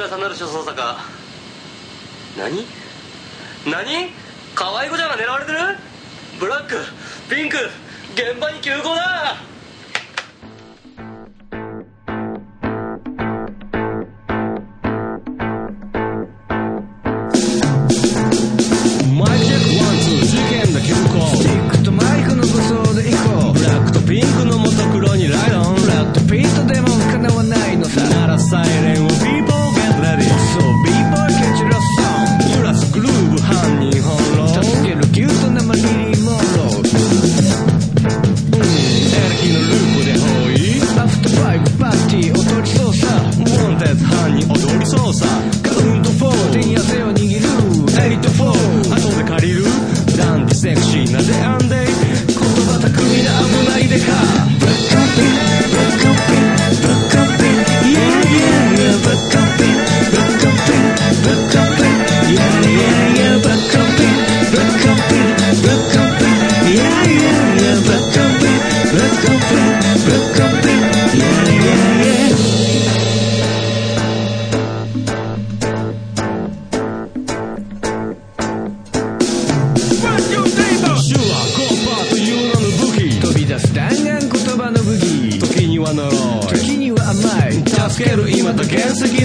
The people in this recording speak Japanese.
噂なる諸捜査課。何可愛い子ちゃんが狙われてる。ブラックピンク現場に急行だ。 マイクチェックワンツー事件だ急行。スティックとマイクの武装で行こう。ブラックとピンクのモトクロにライドン。ブラッドピントでもかなわないのさ。ならサイレンを People get ready。 そう B-boy catch your song。 揺らすグルーブ犯人翻弄。助けるキュートなマリリン・モンロー。エレキのループで包囲。アフターファイブパーティー踊り操作。ウォンテッド犯人踊り操作。カウント4手に汗を握る。84後で借りる。ダンディセクシーなデアンデイ。言葉巧みな危ないデカ。ブラックピンブラックピンブラックピン Yeah yeah yeah ブラックピンブラックピンブラックピン Yeah yeah yeah ブラックピンブラックピンブラックピン Yeah yeah yeah ブラックピンブラックピンブラックピン Yeah yeah yeah。手話コンパートいう名の武器。飛び出す弾丸言葉の武器。時には呪い時には甘い助ける今と原石